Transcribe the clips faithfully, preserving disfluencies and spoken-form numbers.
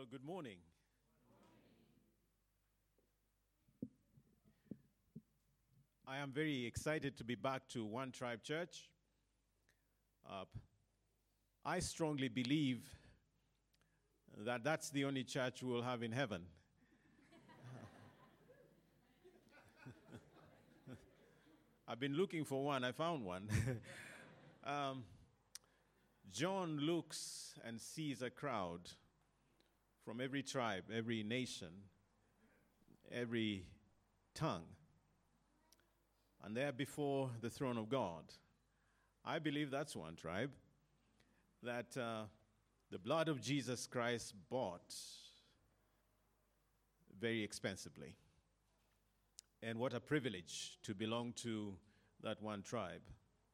Well, good morning. I am very excited to be back to One Tribe Church. Uh, I strongly believe that that's the only church we will have in heaven. I've been looking for one. I found one. um, John looks and sees a crowd from every tribe, every nation, every tongue. And they're before the throne of God. I believe that's one tribe that uh, the blood of Jesus Christ bought very expensively. And what a privilege to belong to that one tribe.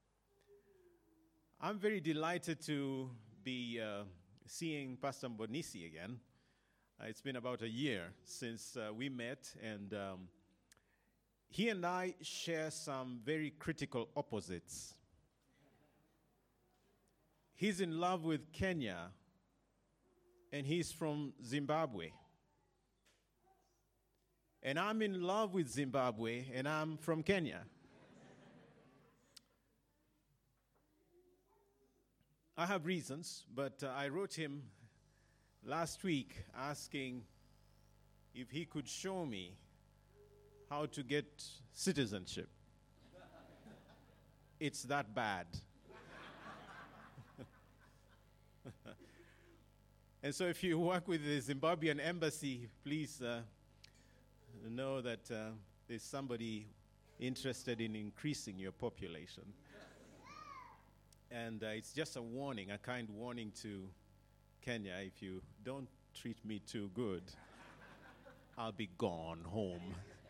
I'm very delighted to be uh, seeing Pastor Mbonisi again. Uh, it's been about a year since uh, we met, and um, he and I share some very critical opposites. He's in love with Kenya, and he's from Zimbabwe. And I'm in love with Zimbabwe, and I'm from Kenya. I have reasons, but uh, I wrote him last week asking if he could show me how to get citizenship. It's that bad. And so if you work with the Zimbabwean embassy, please uh, know that uh, there's somebody interested in increasing your population. And uh, it's just a warning, a kind warning to Kenya. If you don't treat me too good, I'll be gone home.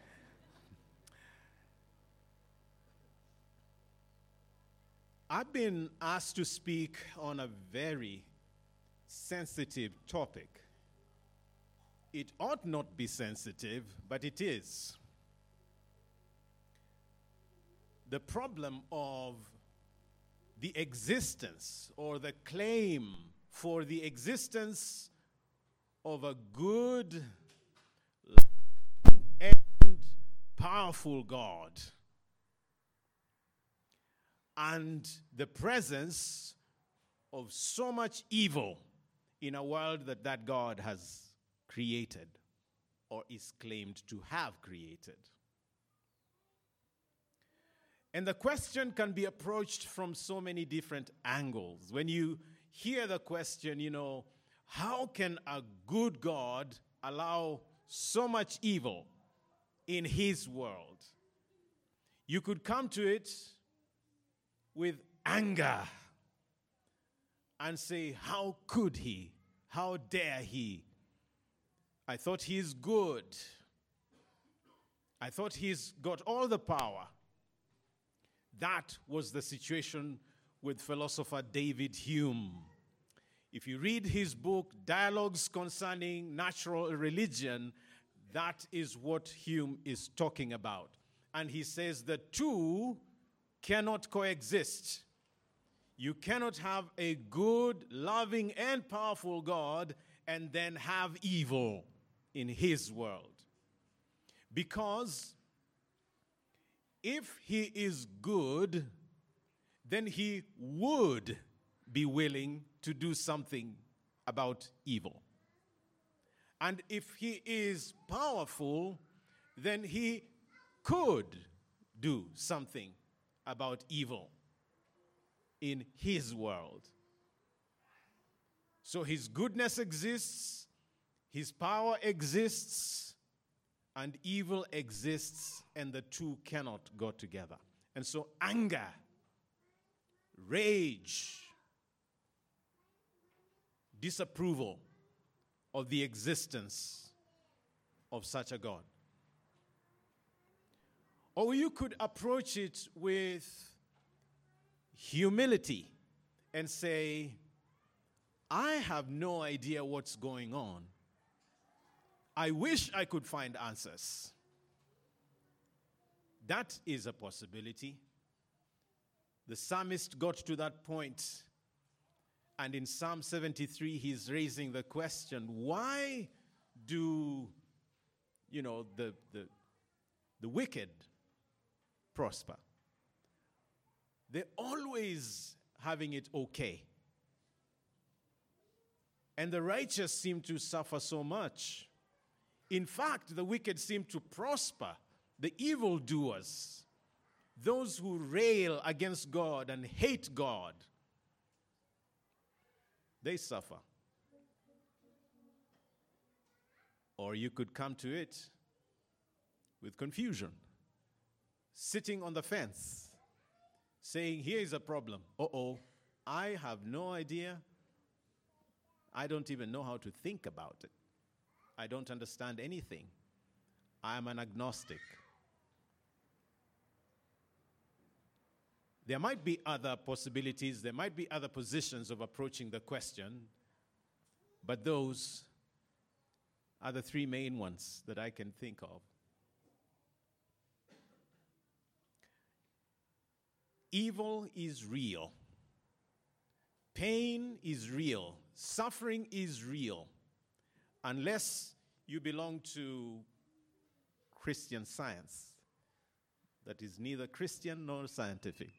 I've been asked to speak on a very sensitive topic. It ought not be sensitive, but it is. The problem of the existence or the claim for the existence of a good and powerful God, and the presence of so much evil in a world that that God has created or is claimed to have created. And the question can be approached from so many different angles. When you hear the question, you know, how can a good God allow so much evil in his world? You could come to it with anger and say, how could he? How dare he? I thought he's good. I thought he's got all the power. That was the situation with philosopher David Hume. If you read his book, Dialogues Concerning Natural Religion, that is what Hume is talking about. And he says the two cannot coexist. You cannot have a good, loving, and powerful God and then have evil in his world. Because if he is good, then he would be willing to do something about evil. And if he is powerful, then he could do something about evil in his world. So his goodness exists, his power exists, and evil exists, and the two cannot go together. And so anger, rage, disapproval of the existence of such a God. Or you could approach it with humility and say, I have no idea what's going on. I wish I could find answers. That is a possibility. The psalmist got to that point And in Psalm seventy-three, he's raising the question, why do, you know, the, the, the wicked prosper? They're always having it okay. And the righteous seem to suffer so much. In fact, the wicked seem to prosper. The evildoers, those who rail against God and hate God, they suffer. Or you could come to it with confusion, sitting on the fence, saying, here is a problem. Uh-oh, I have no idea. I don't even know how to think about it. I don't understand anything. I am an agnostic. There might be other possibilities, there might be other positions of approaching the question, but those are the three main ones that I can think of. Evil is real. Pain is real. Suffering is real. Unless you belong to Christian Science, that is neither Christian nor scientific.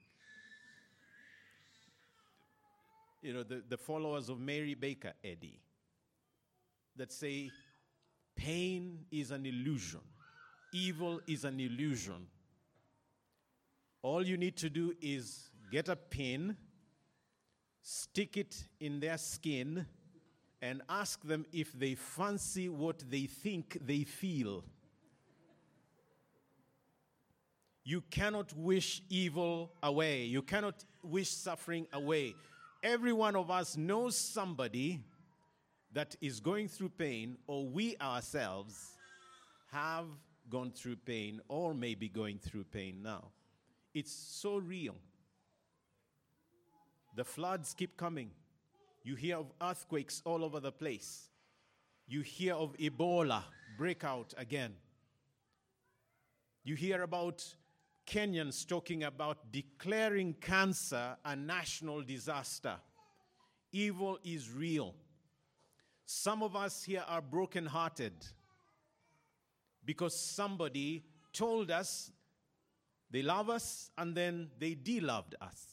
You know, the, the followers of Mary Baker Eddy that say pain is an illusion, evil is an illusion. All you need to do is get a pin, stick it in their skin, and ask them if they fancy what they think they feel. You cannot wish evil away. You cannot wish suffering away. Every one of us knows somebody that is going through pain, or we ourselves have gone through pain or may be going through pain now. It's so real. The floods keep coming. You hear of earthquakes all over the place. You hear of Ebola breakout again. You hear about Kenyans talking about declaring cancer a national disaster. Evil is real. Some of us here are brokenhearted because somebody told us they love us and then they de-loved us.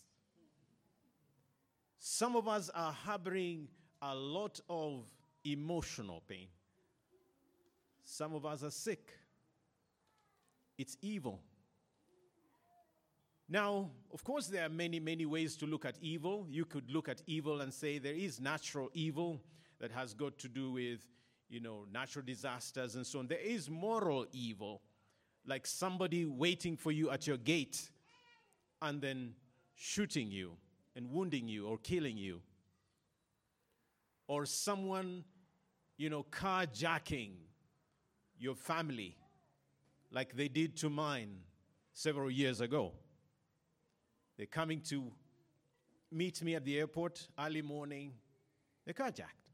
Some of us are harboring a lot of emotional pain. Some of us are sick. It's evil. Now, of course, there are many, many ways to look at evil. You could look at evil and say there is natural evil that has got to do with, you know, natural disasters and so on. There is moral evil, like somebody waiting for you at your gate and then shooting you and wounding you or killing you. Or someone, you know, carjacking your family like they did to mine several years ago. They're coming to meet me at the airport early morning. They're carjacked.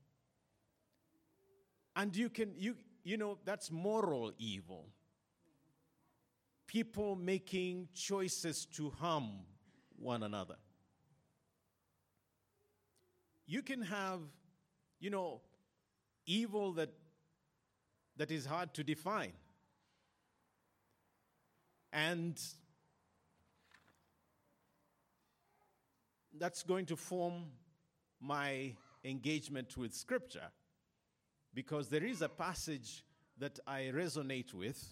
And you can, you, you know, that's moral evil. People making choices to harm one another. You can have, you know, evil that that is hard to define. And that's going to form my engagement with Scripture, because there is a passage that I resonate with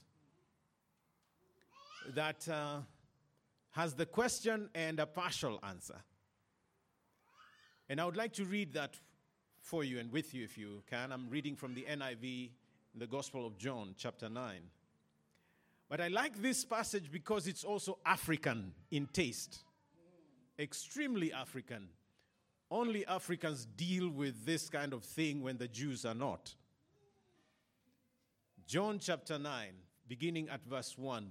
that uh, has the question and a partial answer. And I would like to read that for you and with you if you can. I'm reading from the N I V, the Gospel of John, chapter nine. But I like this passage because it's also African in taste. Extremely African. Only Africans deal with this kind of thing when the Jews are not. John chapter nine, beginning at verse one.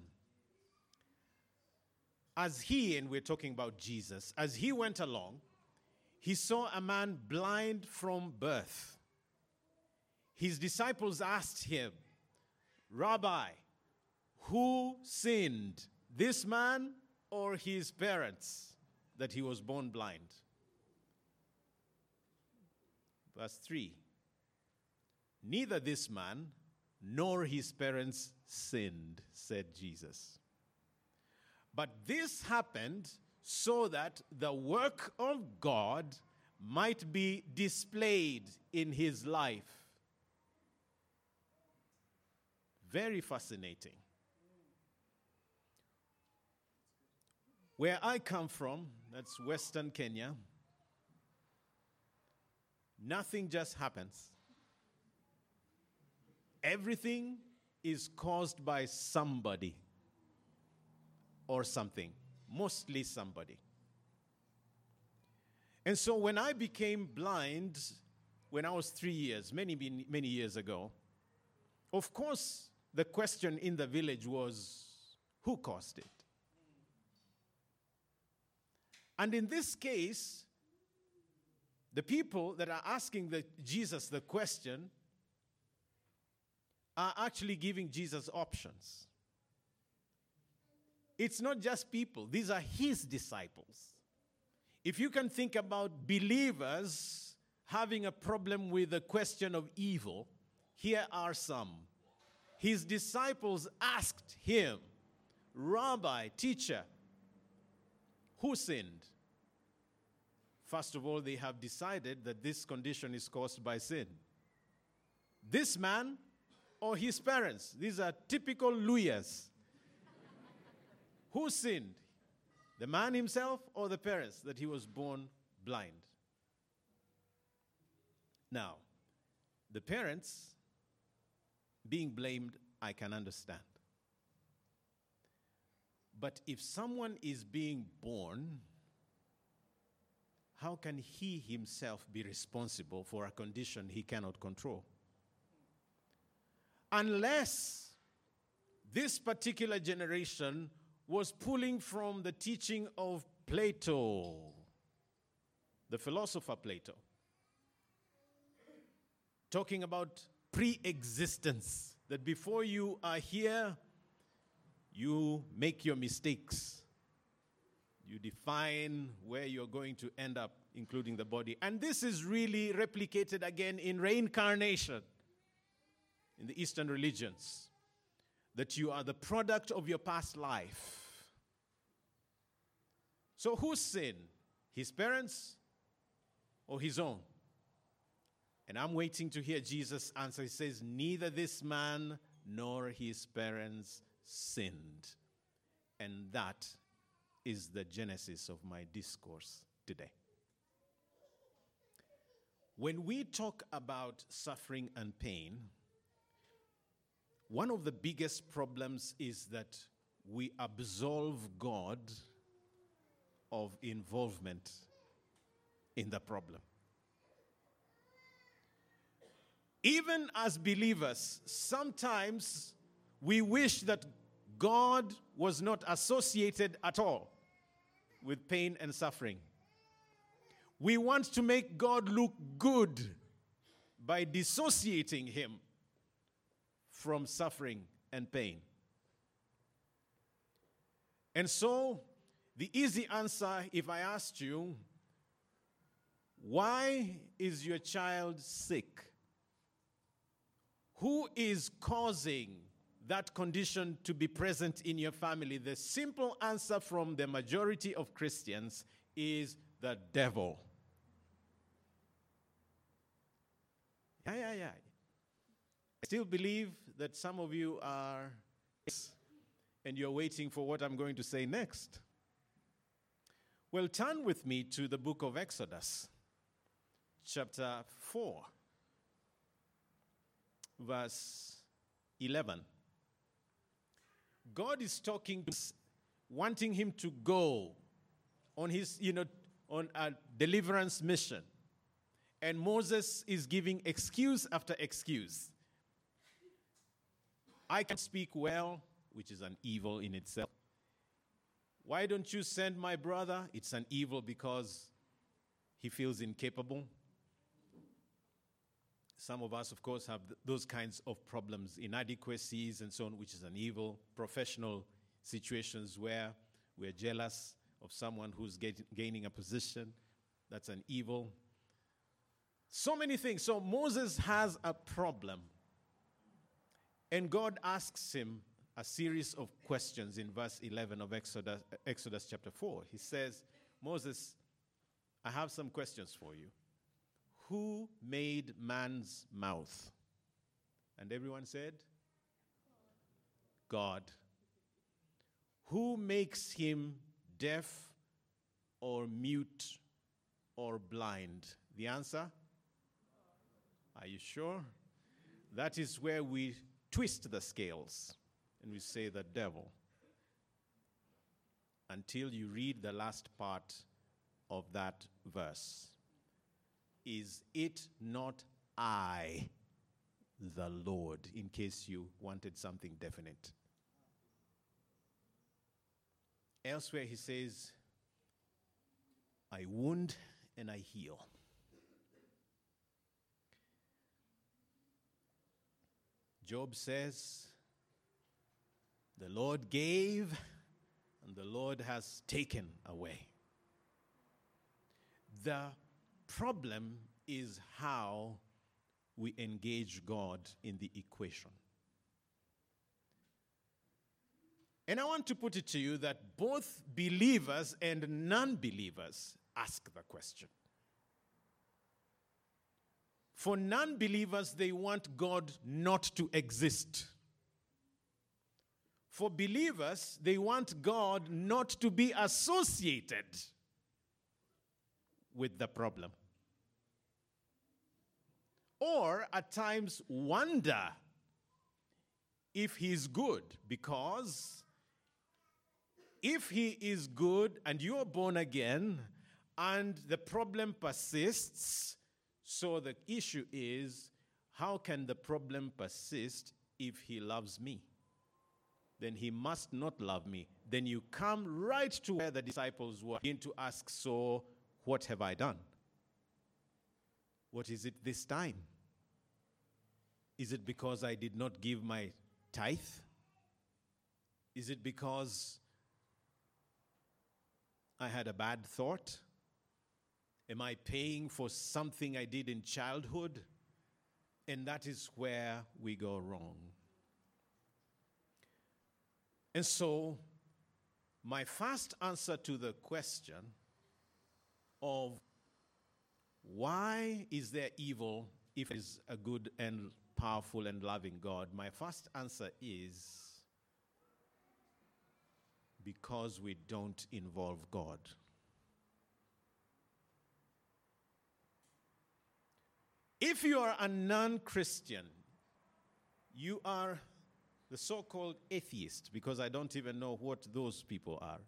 As he, and we're talking about Jesus, as he went along, he saw a man blind from birth. His disciples asked him, Rabbi, who sinned, this man or his parents, that he was born blind? Verse three. Neither this man nor his parents sinned, said Jesus. But this happened so that the work of God might be displayed in his life. Very fascinating. Where I come from, that's Western Kenya, nothing just happens. Everything is caused by somebody or something, mostly somebody. And so when I became blind, when I was three years, many, many years ago, of course, the question in the village was, who caused it? And in this case, the people that are asking the, Jesus the question are actually giving Jesus options. It's not just people. These are his disciples. If you can think about believers having a problem with the question of evil, here are some. His disciples asked him, Rabbi, teacher, who sinned? First of all, they have decided that this condition is caused by sin. This man or his parents? These are typical lawyers. Who sinned? The man himself or the parents that he was born blind? Now, the parents being blamed, I can understand. But if someone is being born, how can he himself be responsible for a condition he cannot control? Unless this particular generation was pulling from the teaching of Plato, the philosopher Plato, talking about pre-existence, that before you are here, you make your mistakes. You define where you're going to end up, including the body. And this is really replicated again in reincarnation in the Eastern religions, that you are the product of your past life. So whose sin? His parents or his own? And I'm waiting to hear Jesus answer. He says, neither this man nor his parents sinned. And that is the genesis of my discourse today. When we talk about suffering and pain, one of the biggest problems is that we absolve God of involvement in the problem. Even as believers, sometimes we wish that God was not associated at all with pain and suffering. We want to make God look good by dissociating him from suffering and pain. And so, the easy answer, if I asked you, why is your child sick? Who is causing that condition to be present in your family? The simple answer from the majority of Christians is the devil. Yeah, yeah, yeah. I still believe that some of you are, and you're waiting for what I'm going to say next. Well, turn with me to the book of Exodus, chapter four, verse eleven. God is talking to us, wanting him to go on his, you know, on a deliverance mission. And Moses is giving excuse after excuse. I can speak well, which is an evil in itself. Why don't you send my brother? It's an evil because he feels incapable. Some of us, of course, have th- those kinds of problems, inadequacies and so on, which is an evil. Professional situations where we're jealous of someone who's get- gaining a position, that's an evil. So many things. So Moses has a problem. And God asks him a series of questions in verse eleven of Exodus, Exodus chapter four. He says, Moses, I have some questions for you. Who made man's mouth? And everyone said, God. Who makes him deaf or mute or blind? The answer? Are you sure? That is where we twist the scales and we say the devil. Until you read the last part of that verse. Is it not I, the Lord, in case you wanted something definite? Elsewhere he says, I wound and I heal. Job says, the Lord gave and the Lord has taken away. The problem is how we engage God in the equation. And I want to put it to you that both believers and non-believers ask the question. For non-believers, they want God not to exist. For believers, they want God not to be associated with the problem. Or at times wonder if he's good, because if he is good and you are born again and the problem persists, so the issue is, how can the problem persist if he loves me? Then he must not love me. Then you come right to where the disciples were, begin to ask, so what have I done? What is it this time? Is it because I did not give my tithe? Is it because I had a bad thought? Am I paying for something I did in childhood? And that is where we go wrong. And so, my first answer to the question of why is there evil if it is a good and powerful and loving God, my first answer is because we don't involve God. If you are a non-Christian, you are the so-called atheist, because I don't even know what those people are.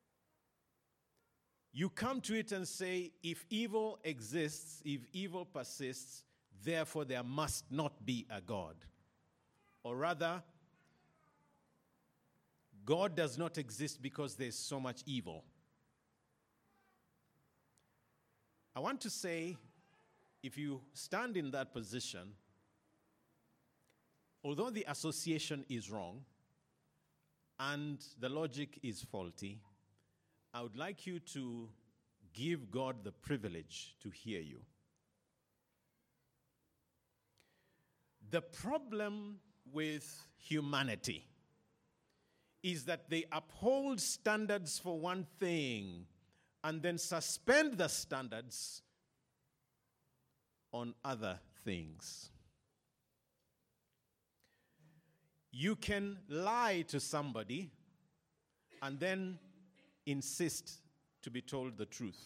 You come to it and say, if evil exists, if evil persists, therefore there must not be a God. Or rather, God does not exist because there's so much evil. I want to say, if you stand in that position, although the association is wrong and the logic is faulty, I would like you to give God the privilege to hear you. The problem with humanity is that they uphold standards for one thing and then suspend the standards on other things. You can lie to somebody and then insist to be told the truth.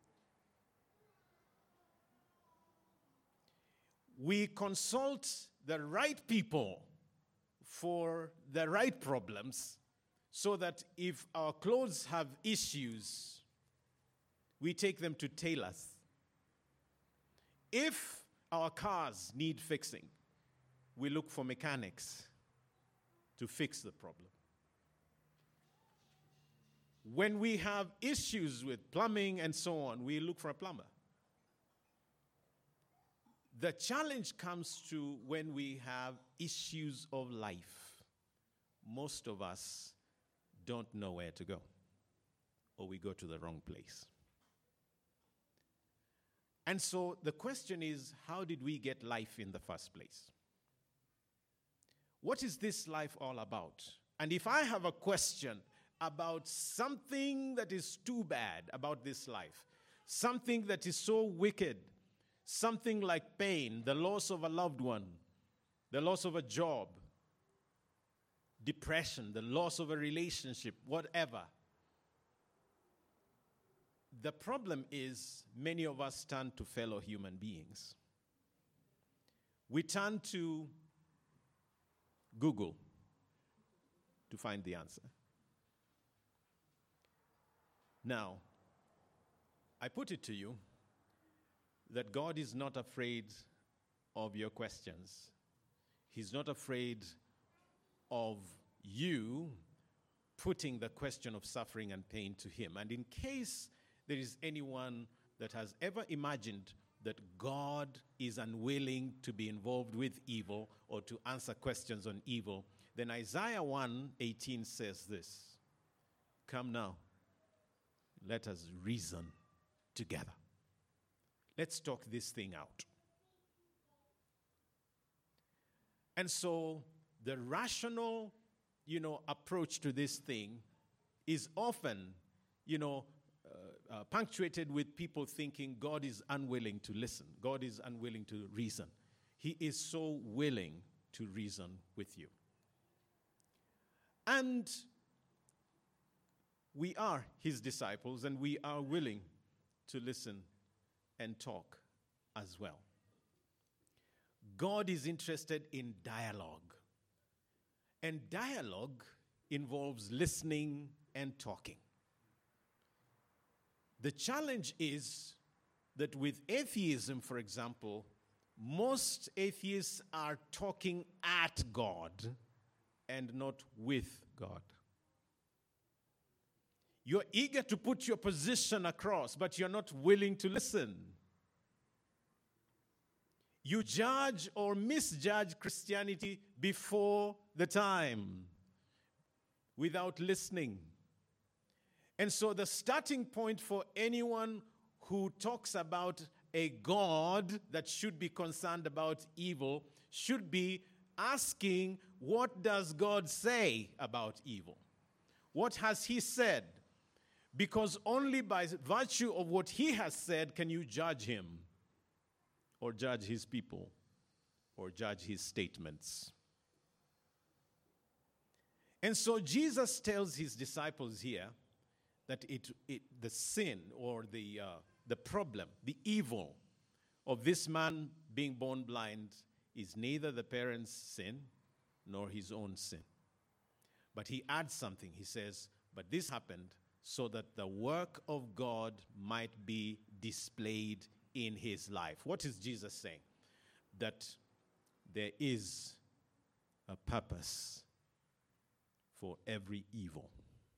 We consult the right people for the right problems so that if our clothes have issues, we take them to tailors. If our cars need fixing, we look for mechanics to fix the problem. When we have issues with plumbing and so on, we look for a plumber. The challenge comes to when we have issues of life. Most of us don't know where to go, or we go to the wrong place. And so the question is, how did we get life in the first place? What is this life all about? And if I have a question about something that is too bad about this life, something that is so wicked, something like pain, the loss of a loved one, the loss of a job, depression, the loss of a relationship, whatever. The problem is many of us turn to fellow human beings. We turn to Google to find the answer. Now, I put it to you that God is not afraid of your questions. He's not afraid of you putting the question of suffering and pain to him. And in case there is anyone that has ever imagined that God is unwilling to be involved with evil or to answer questions on evil, then Isaiah one eighteen says this, "Come now, let us reason together. Let's talk this thing out." And so the rational, you know, approach to this thing is often, you know, uh, uh, punctuated with people thinking God is unwilling to listen. God is unwilling to reason. He is so willing to reason with you. And we are his disciples, and we are willing to listen and talk as well. God is interested in dialogue. And dialogue involves listening and talking. The challenge is that with atheism, for example, most atheists are talking at God and not with God. You're eager to put your position across, but you're not willing to listen. You judge or misjudge Christianity before the time without listening. And so the starting point for anyone who talks about a God that should be concerned about evil should be asking, what does God say about evil? What has he said? Because only by virtue of what he has said can you judge him, or judge his people, or judge his statements. And so Jesus tells his disciples here that it, it the sin or the, uh, the problem, the evil of this man being born blind is neither the parents' sin nor his own sin. But he adds something. He says, but this happened so that the work of God might be displayed in his life. What is Jesus saying? That there is a purpose for every evil.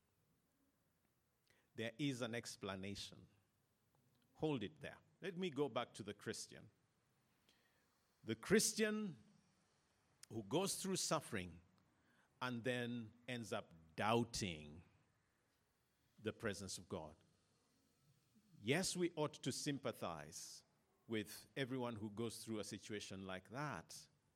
There is an explanation. Hold it there. Let me go back to the Christian. The Christian who goes through suffering and then ends up doubting the presence of God. Yes, we ought to sympathize with everyone who goes through a situation like that.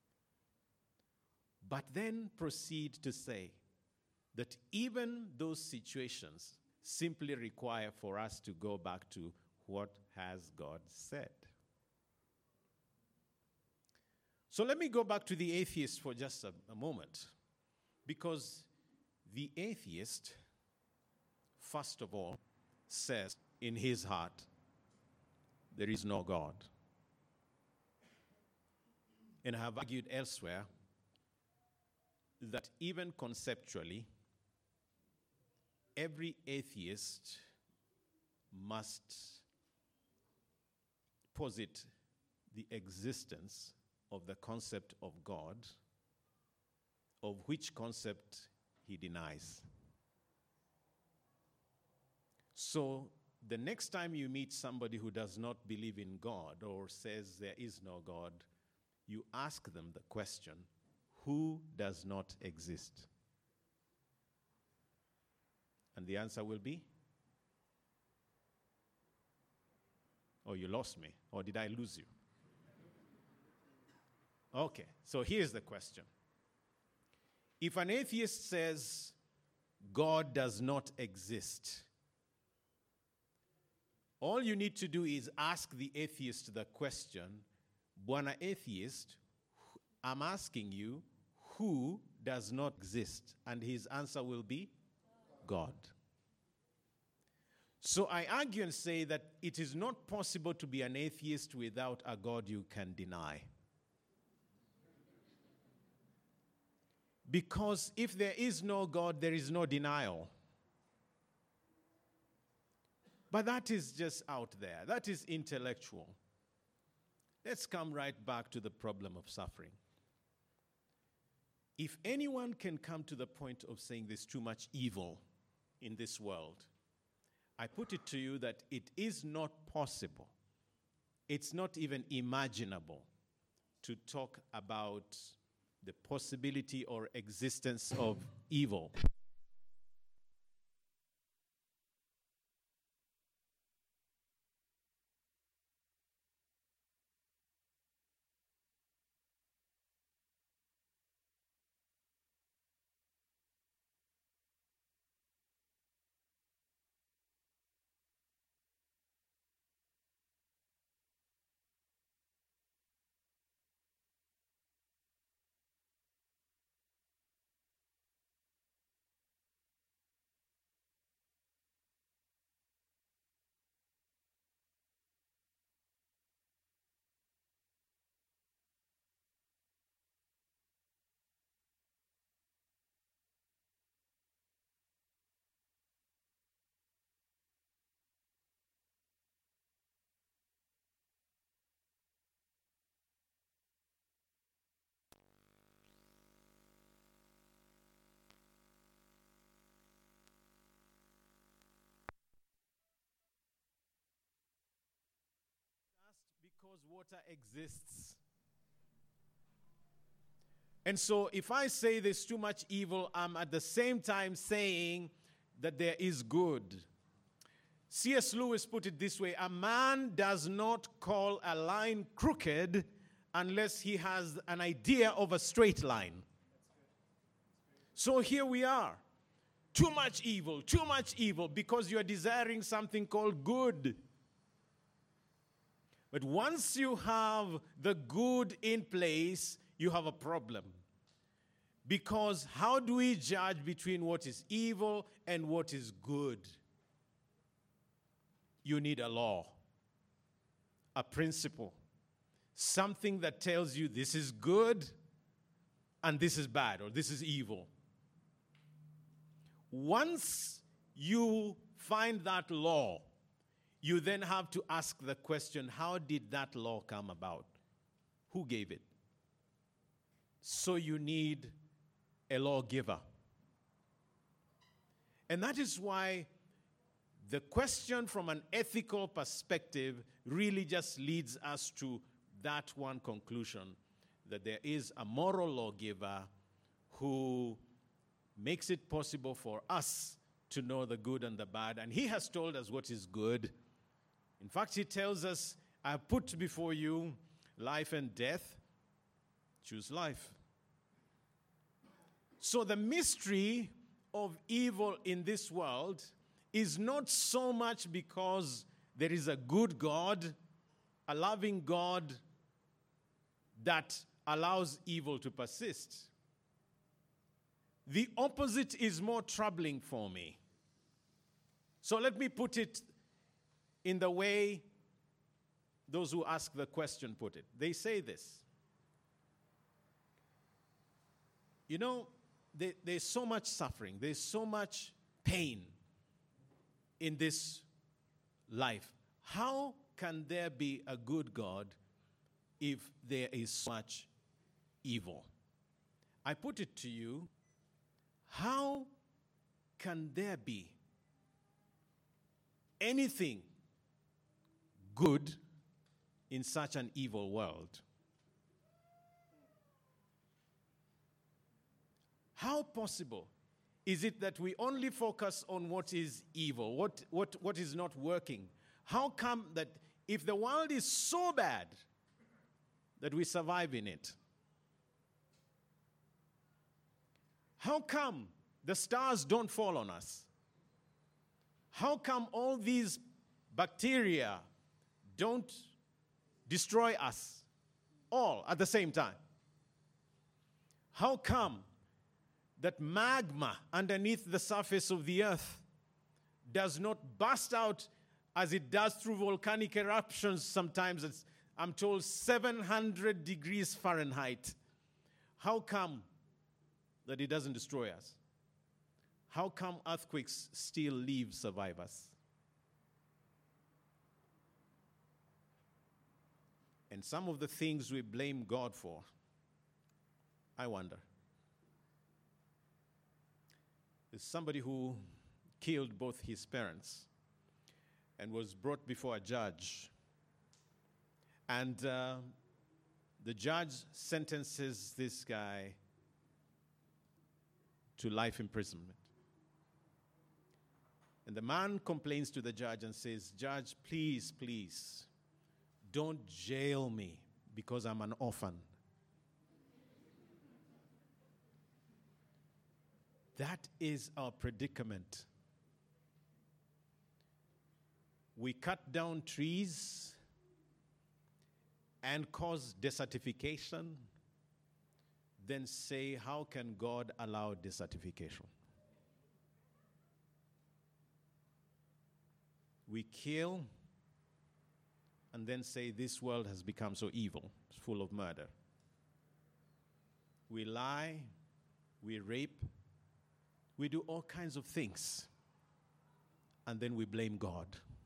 But then proceed to say that even those situations simply require for us to go back to what has God said. So let me go back to the atheist for just a, a moment. Because the atheist, first of all, says in his heart, there is no God. And I have argued elsewhere that even conceptually, every atheist must posit the existence of the concept of God, of which concept he denies. So the next time you meet somebody who does not believe in God or says there is no God, you ask them the question, who does not exist? And the answer will be? Or you lost me? Or did I lose you? Okay, so here's the question. If an atheist says God does not exist, all you need to do is ask the atheist the question, Bwana Atheist, I'm asking you, who does not exist? And his answer will be God. So I argue and say that it is not possible to be an atheist without a God you can deny. Because if there is no God, there is no denial. But that is just out there. That is intellectual. Let's come right back to the problem of suffering. If anyone can come to the point of saying there's too much evil in this world, I put it to you that it is not possible, it's not even imaginable to talk about the possibility or existence of evil. Because water exists. And so if I say there's too much evil, I'm at the same time saying that there is good. C S Lewis put it this way: a man does not call a line crooked unless he has an idea of a straight line. So here we are. Too much evil, too much evil, because you're desiring something called good. But once you have the good in place, you have a problem. Because how do we judge between what is evil and what is good? You need a law, a principle, something that tells you this is good and this is bad or this is evil. Once you find that law, you then have to ask the question, how did that law come about? Who gave it? So you need a lawgiver. And that is why the question from an ethical perspective really just leads us to that one conclusion, that there is a moral lawgiver who makes it possible for us to know the good and the bad. And he has told us what is good. In fact, he tells us, I have put before you life and death. Choose life. So the mystery of evil in this world is not so much because there is a good God, a loving God that allows evil to persist. The opposite is more troubling for me. So let me put it in the way those who ask the question put it. They say this. You know, there, there's so much suffering, there's so much pain in this life. How can there be a good God if there is so much evil? I put it to you, how can there be anything good in such an evil world? How possible is it that we only focus on what is evil, what, what, what is not working? How come that if the world is so bad that we survive in it, how come the stars don't fall on us? How come all these bacteria don't destroy us all at the same time? How come that magma underneath the surface of the earth does not burst out as it does through volcanic eruptions sometimes? It's, I'm told, seven hundred degrees Fahrenheit. How come that it doesn't destroy us? How come earthquakes still leave survivors? And some of the things we blame God for, I wonder. There's somebody who killed both his parents and was brought before a judge. And uh, the judge sentences this guy to life imprisonment. And the man complains to the judge and says, "Judge, please, please, don't jail me because I'm an orphan." That is our predicament. We cut down trees and cause desertification, then say, how can God allow desertification? We kill and then say this world has become so evil, it's full of murder. We lie, we rape, we do all kinds of things, and then we blame God.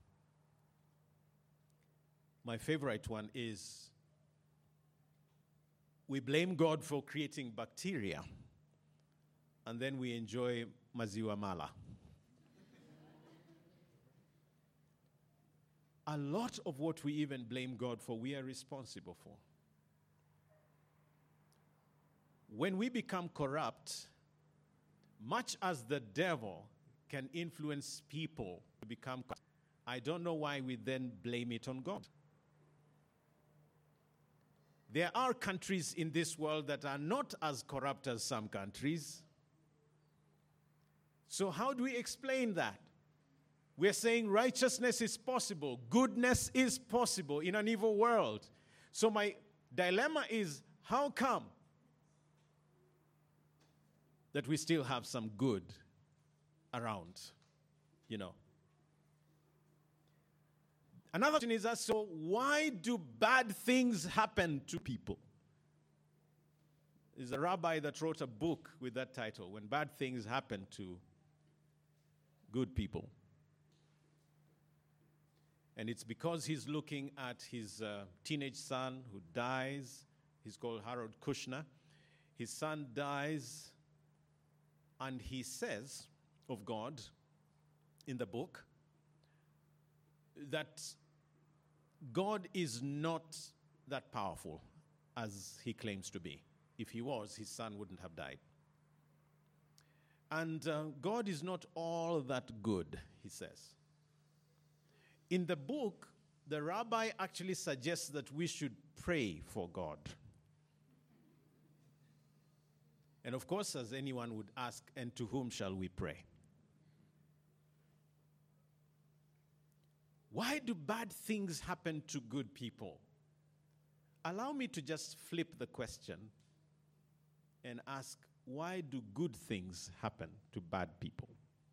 My favorite one is we blame God for creating bacteria, and then we enjoy maziwa mala. A lot of what we even blame God for, we are responsible for. When we become corrupt, much as the devil can influence people to become corrupt, I don't know why we then blame it on God. There are countries in this world that are not as corrupt as some countries. So how do we explain that? We're saying righteousness is possible, goodness is possible in an evil world. So my dilemma is, how come that we still have some good around, you know? Another question is asked, so why do bad things happen to people? There's a rabbi that wrote a book with that title, When Bad Things Happen to Good People. And it's because he's looking at his uh, teenage son who dies. He's called Harold Kushner. His son dies, and he says of God in the book that God is not that powerful as he claims to be. If he was, his son wouldn't have died. And uh, God is not all that good, he says. In the book, the rabbi actually suggests that we should pray for God. And of course, as anyone would ask, and to whom shall we pray? Why do bad things happen to good people? Allow me to just flip the question and ask, why do good things happen to bad people?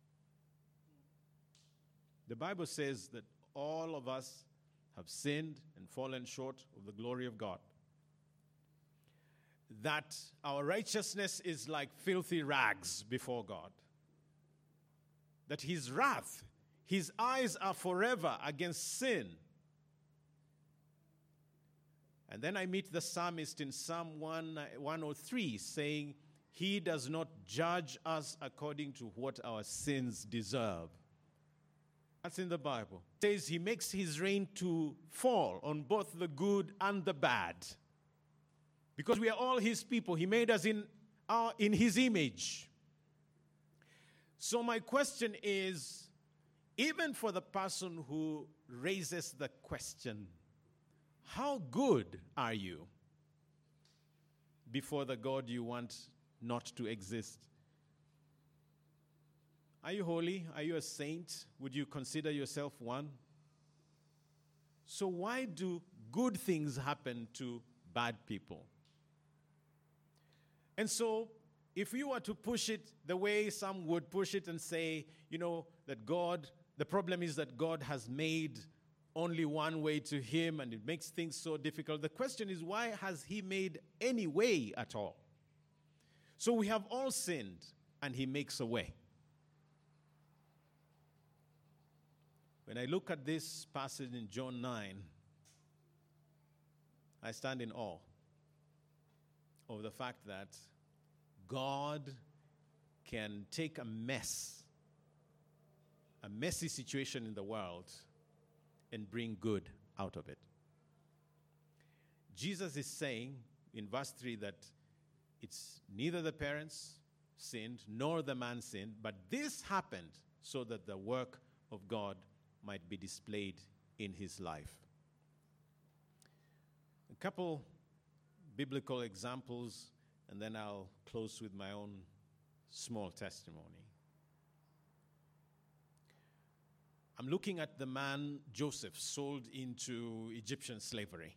The Bible says that all of us have sinned and fallen short of the glory of God. That our righteousness is like filthy rags before God. That his wrath, his eyes are forever against sin. And then I meet the psalmist in Psalm one oh three saying, he does not judge us according to what our sins deserve. That's in the Bible. It says he makes his rain to fall on both the good and the bad. Because we are all his people. He made us in, our, in his image. So my question is, even for the person who raises the question, how good are you before the God you want not to exist? Are you holy? Are you a saint? Would you consider yourself one? So why do good things happen to bad people? And so, if we were to push it the way some would push it and say, you know, that God, the problem is that God has made only one way to him and it makes things so difficult. The question is, why has he made any way at all? So we have all sinned and he makes a way. When I look at this passage in John nine, I stand in awe of the fact that God can take a mess, a messy situation in the world, and bring good out of it. Jesus is saying in verse three that it's neither the parents sinned nor the man sinned, but this happened so that the work of God might be displayed in his life. A couple biblical examples, and then I'll close with my own small testimony. I'm looking at the man Joseph, sold into Egyptian slavery.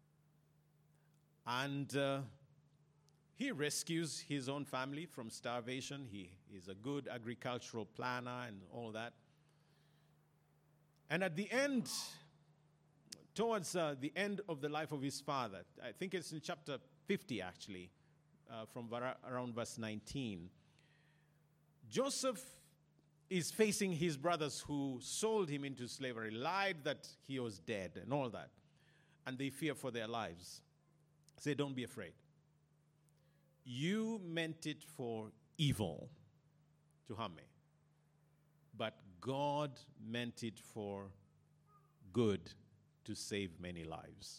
And uh, he rescues his own family from starvation. He is a good agricultural planner and all that. And at the end, towards uh, the end of the life of his father, I think it's in chapter fifty actually, uh, from var- around verse nineteen, Joseph is facing his brothers who sold him into slavery, lied that he was dead and all that. And they fear for their lives. Say, don't be afraid. You meant it for evil to harm me. But God meant it for good to save many lives.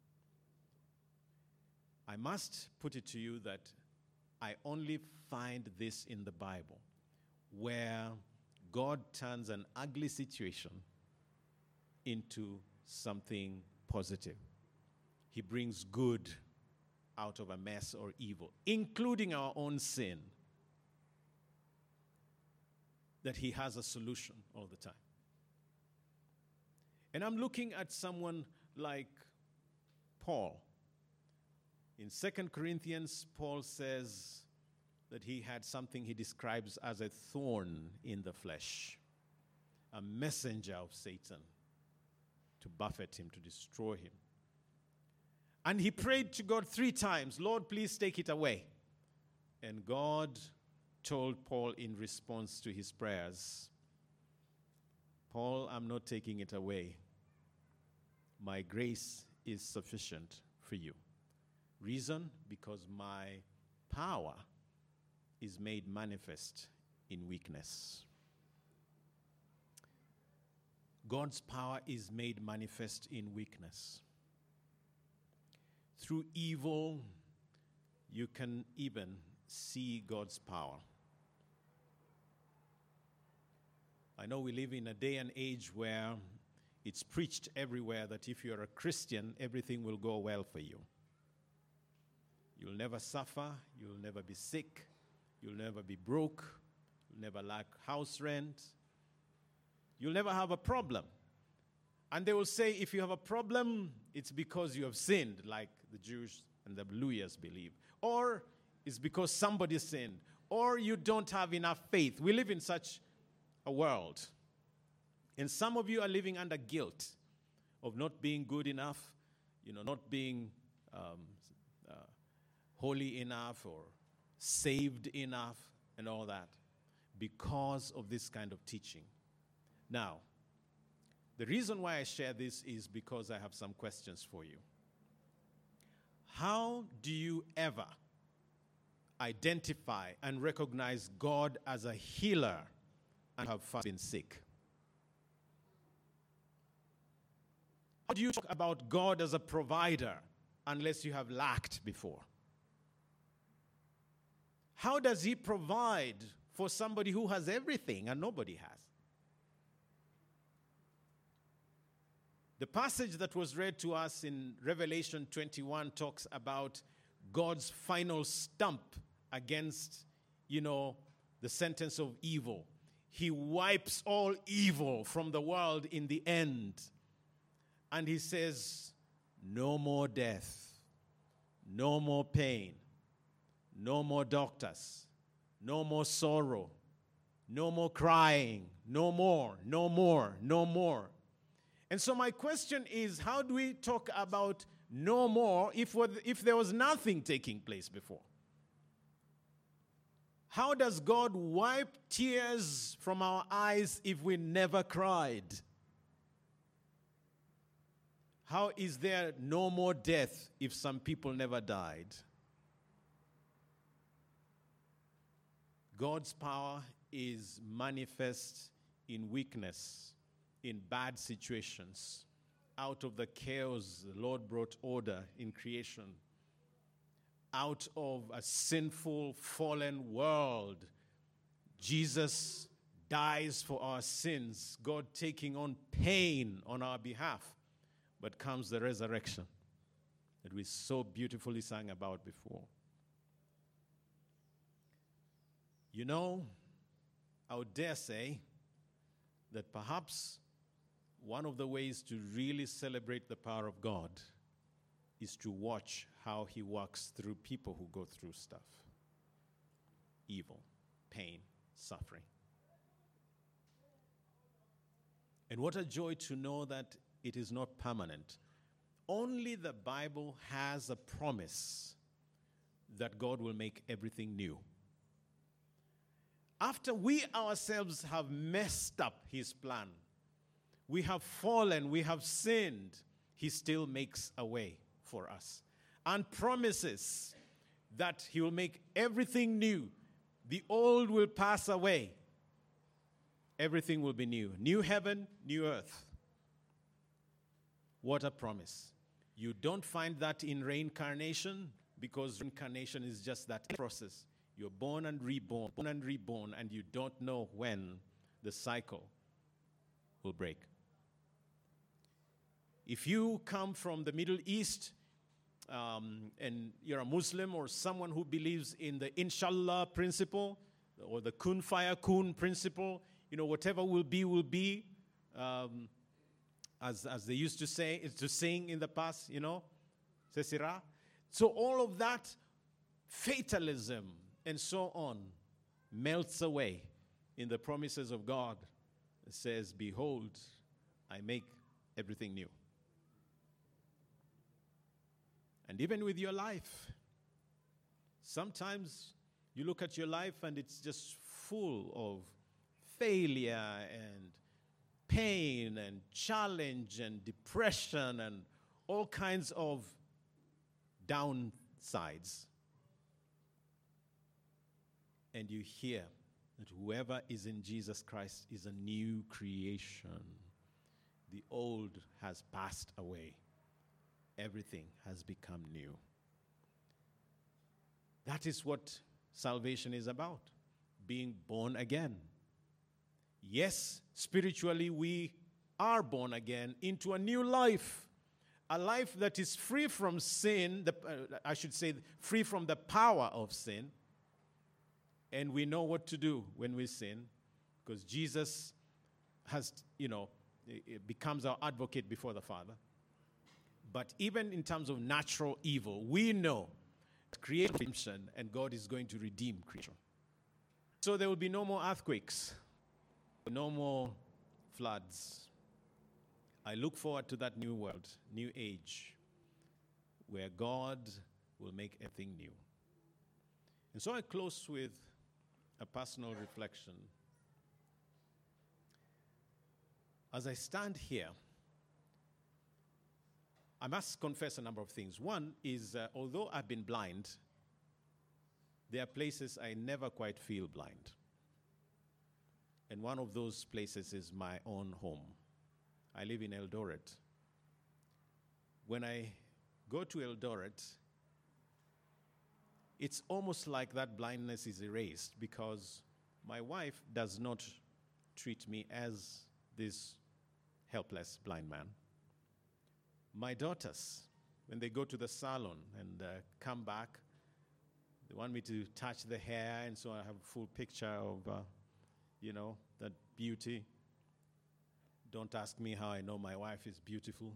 I must put it to you that I only find this in the Bible, where God turns an ugly situation into something positive. He brings good out of a mess or evil, including our own sin, that he has a solution all the time. And I'm looking at someone like Paul. In Second Corinthians, Paul says that he had something he describes as a thorn in the flesh, a messenger of Satan to buffet him, to destroy him. And he prayed to God three times, Lord, please take it away. And God told Paul in response to his prayers, Paul, I'm not taking it away. My grace is sufficient for you. Reason? Because my power is made manifest in weakness. God's power is made manifest in weakness. Through evil, you can even see God's power. I know we live in a day and age where it's preached everywhere that if you're a Christian, everything will go well for you. You'll never suffer, you'll never be sick, you'll never be broke, you'll never lack house rent, you'll never have a problem. And they will say if you have a problem, it's because you have sinned, like the Jews and the lawyers believe. Or it's because somebody sinned. Or you don't have enough faith. We live in such a world. And some of you are living under guilt of not being good enough, you know, not being um, uh, holy enough or saved enough and all that because of this kind of teaching. Now, the reason why I share this is because I have some questions for you. How do you ever identify and recognize God as a healer and have been sick? How do you talk about God as a provider unless you have lacked before? How does he provide for somebody who has everything and nobody has? The passage that was read to us in Revelation twenty-one talks about God's final stamp against, you know, the sentence of evil. He wipes all evil from the world in the end. And he says, no more death, no more pain, no more doctors, no more sorrow, no more crying, no more, no more, no more. And so my question is, how do we talk about no more if, if there was nothing taking place before? How does God wipe tears from our eyes if we never cried? How is there no more death if some people never died? God's power is manifest in weakness, in bad situations. Out of the chaos, the Lord brought order in creation. Out of a sinful, fallen world, Jesus dies for our sins, God taking on pain on our behalf. But comes the resurrection that we so beautifully sang about before. You know, I would dare say that perhaps one of the ways to really celebrate the power of God is to watch how he works through people who go through stuff. Evil, pain, suffering. And what a joy to know that it is not permanent. Only the Bible has a promise that God will make everything new. After we ourselves have messed up his plan, we have fallen, we have sinned, he still makes a way for us and promises that he will make everything new. The old will pass away. Everything will be new. New heaven, new earth. What a promise. You don't find that in reincarnation, because reincarnation is just that process. You're born and reborn, born and reborn, and you don't know when the cycle will break. If you come from the Middle East um, and you're a Muslim or someone who believes in the Inshallah principle or the Kun Faya Kun principle, you know, whatever will be, will be. Um, As, as they used to say, it's to sing in the past, you know, Sesira. So all of that fatalism and so on melts away in the promises of God. It says, behold, I make everything new. And even with your life, sometimes you look at your life and it's just full of failure and pain and challenge and depression and all kinds of downsides. And you hear that whoever is in Jesus Christ is a new creation. The old has passed away. Everything has become new. That is what salvation is about, being born again. Yes, spiritually we are born again into a new life, a life that is free from sin, the, uh, I should say free from the power of sin, and we know what to do when we sin, because Jesus has, you know, it becomes our advocate before the Father. But even in terms of natural evil, we know creation and God is going to redeem creation. So there will be no more earthquakes. No more floods. I look forward to that new world, new age, where God will make everything new. And so I close with a personal reflection. As I stand here, I must confess a number of things. One is, uh, although I've been blind, there are places I never quite feel blind. And one of those places is my own home. I live in Eldoret. When I go to Eldoret, it's almost like that blindness is erased, because my wife does not treat me as this helpless blind man. My daughters, when they go to the salon and uh, come back, they want me to touch the hair, and so I have a full picture of, uh, you know, that beauty. Don't ask me how I know my wife is beautiful.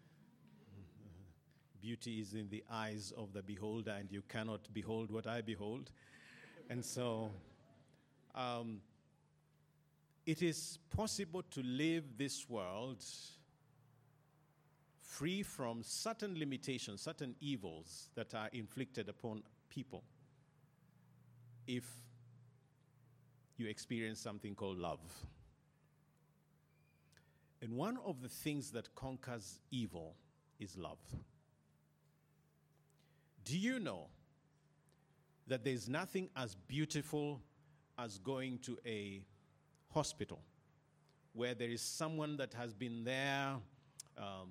Beauty is in the eyes of the beholder, and you cannot behold what I behold. And so um, it is possible to live this world free from certain limitations, certain evils that are inflicted upon people if you experience something called love. And one of the things that conquers evil is love. Do you know that there's nothing as beautiful as going to a hospital where there is someone that has been there um,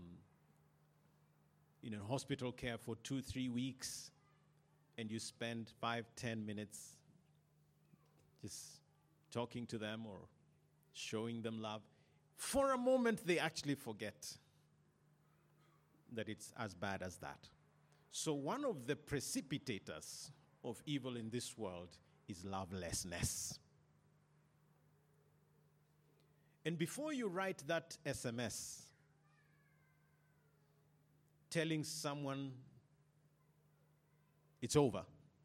in a hospital care for two, three weeks, and you spend five, ten minutes just talking to them or showing them love? For a moment, they actually forget that it's as bad as that. So one of the precipitators of evil in this world is lovelessness. And before you write that S M S telling someone it's over,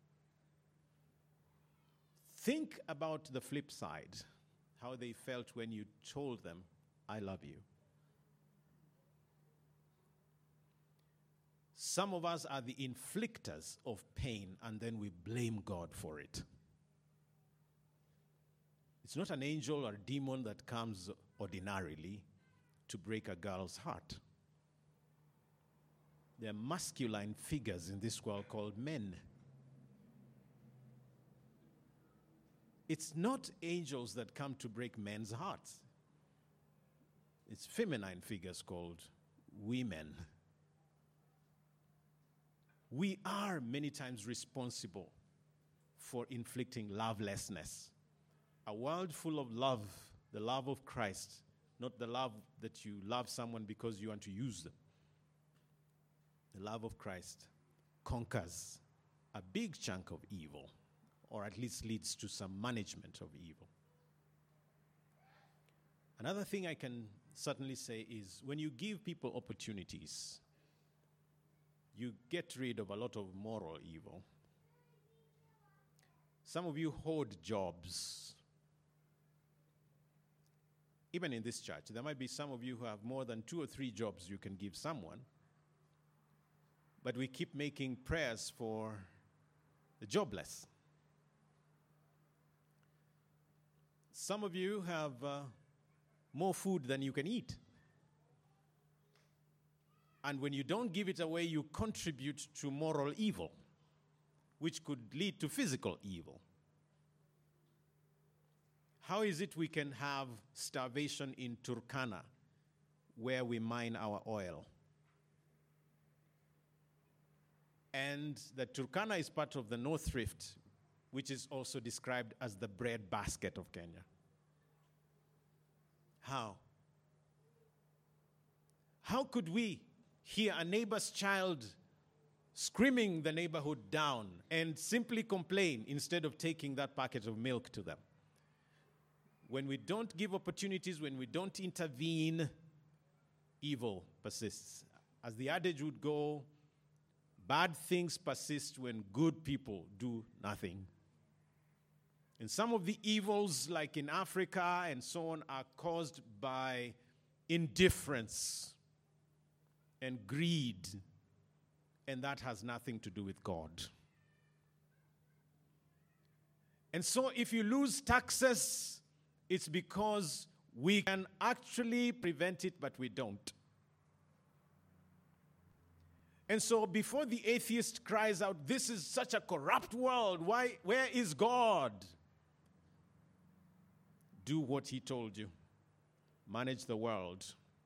think about the flip side, how they felt when you told them, I love you. Some of us are the inflictors of pain, and then we blame God for it. It's not an angel or a demon that comes ordinarily to break a girl's heart. There are masculine figures in this world called men. It's not angels that come to break men's hearts. It's feminine figures called women. We are many times responsible for inflicting lovelessness. A world full of love, the love of Christ, not the love that you love someone because you want to use them. The love of Christ conquers a big chunk of evil, or at least leads to some management of evil. Another thing I can certainly say is when you give people opportunities, you get rid of a lot of moral evil. Some of you hoard jobs. Even in this church, there might be some of you who have more than two or three jobs you can give someone, but we keep making prayers for the jobless. Some of you have uh, more food than you can eat. And when you don't give it away, you contribute to moral evil, which could lead to physical evil. How is it we can have starvation in Turkana, where we mine our oil? And that Turkana is part of the North Rift, which is also described as the bread basket of Kenya. How? How could we hear a neighbor's child screaming the neighborhood down and simply complain instead of taking that packet of milk to them? When we don't give opportunities, when we don't intervene, evil persists. As the adage would go, bad things persist when good people do nothing. And some of the evils, like in Africa and so on, are caused by indifference and greed, and that has nothing to do with God. And so if you lose taxes, it's because we can actually prevent it, but we don't. And so before the atheist cries out, this is such a corrupt world, why, where is God? Do what he told you. Manage the world.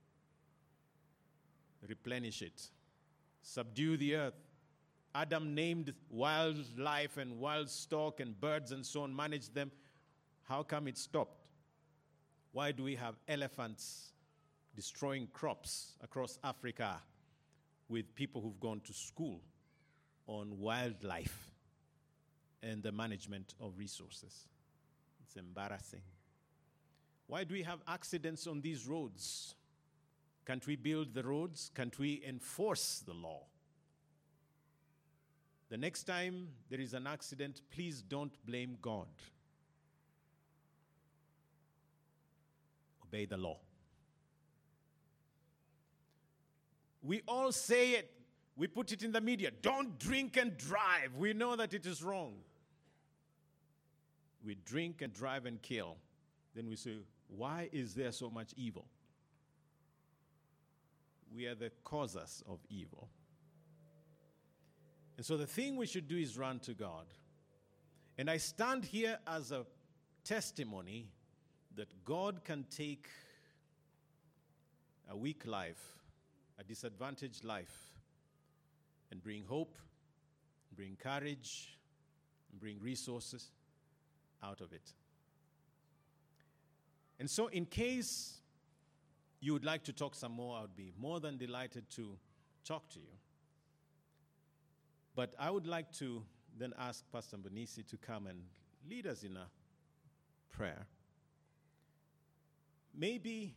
Replenish it. Subdue the earth. Adam named wildlife and wild stock and birds and so on, managed them. How come it stopped? Why do we have elephants destroying crops across Africa with people who've gone to school on wildlife and the management of resources. It's embarrassing. Why do we have accidents on these roads? Can't we build the roads? Can't we enforce the law? The next time there is an accident, please don't blame God. Obey the law. We all say it. We put it in the media. Don't drink and drive. We know that it is wrong. We drink and drive and kill. Then we say, why is there so much evil? We are the causers of evil. And so the thing we should do is run to God. And I stand here as a testimony that God can take a weak life, a disadvantaged life, and bring hope, bring courage, and bring resources out of it. And so in case you would like to talk some more, I would be more than delighted to talk to you. But I would like to then ask Pastor Mbonisi to come and lead us in a prayer. Maybe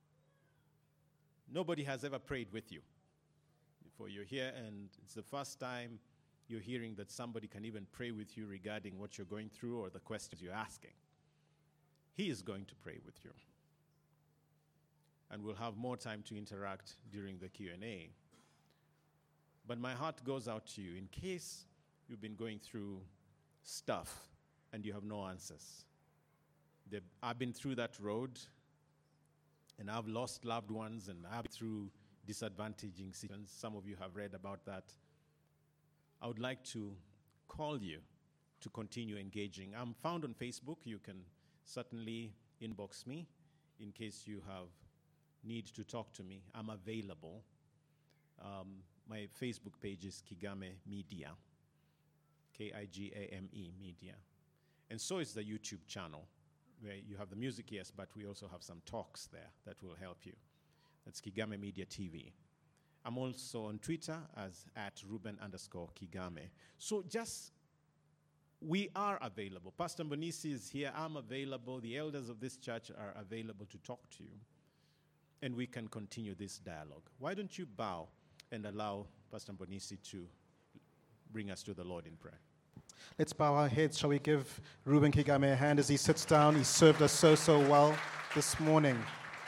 nobody has ever prayed with you before you're here, and it's the first time you're hearing that somebody can even pray with you regarding what you're going through or the questions you're asking. He is going to pray with you. And we'll have more time to interact during the Q and A. But my heart goes out to you in case you've been going through stuff and you have no answers. The, I've been through that road, and I've lost loved ones, and I've been through disadvantaging situations. Some of you have read about that. I would like to call you to continue engaging. I'm found on Facebook. You can certainly inbox me in case you have need to talk to me. I'm available. Um, my Facebook page is Kigame Media, K I G A M E Media. And so is the YouTube channel, where you have the music, yes, but we also have some talks there that will help you. That's Kigame Media T V. I'm also on Twitter as at Ruben underscore Kigame. So just, we are available. Pastor Mbonisi is here. I'm available. The elders of this church are available to talk to you. And we can continue this dialogue. Why don't you bow and allow Pastor Mbonisi to bring us to the Lord in prayer. Let's bow our heads. Shall we give Ruben Kigame a hand as he sits down? He served us so, so well this morning.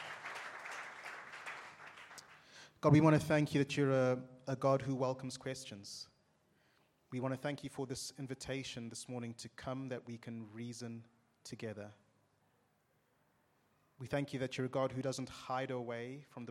God, we want to thank you that you're a, a God who welcomes questions. We want to thank you for this invitation this morning to come that we can reason together. We thank you that you're a God who doesn't hide away from the